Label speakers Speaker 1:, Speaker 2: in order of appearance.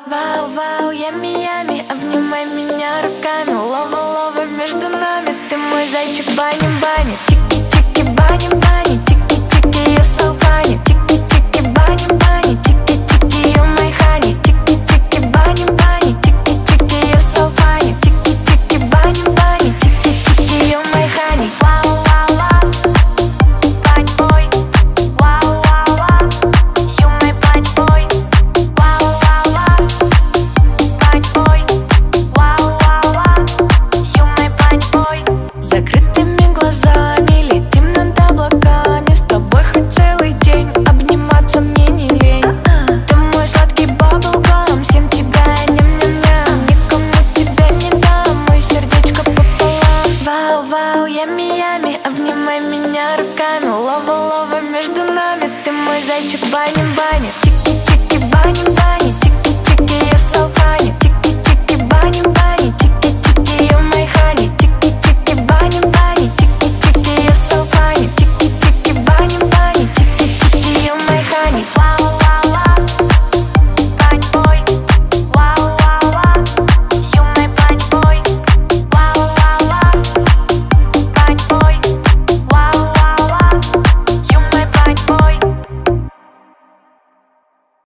Speaker 1: Вау, вау, ями, ями, обнимай меня руками. Лова, лова между нами, ты мой зайчик, бани, бани. Тики, тики, бани, бани, тики, тики, you're so funny. Тики, тики, бани, бани, тики, тики, you're my honey. Тики, тики, бани, бани, тики, тики, you're so funny. Тики, тики, бани, бани, тики, тики, you're my honey. Вау, вау, вау, bad boy. Вау, вау, вау, you my bad boy. Вау, вау, вау, bad boy. Вау, вау, вау, you my bad boy. Закрытыми глазами летим над облаками. С тобой хоть целый день обниматься мне не лень. Ты мой сладкий баблгам, всем тебя я ням-ням-ням. Никому тебя не дам, мое сердечко пополам. Вау, вау, ями-ями, обнимай меня руками. Лова, лова между нами, ты мой зайчик, бани-бани.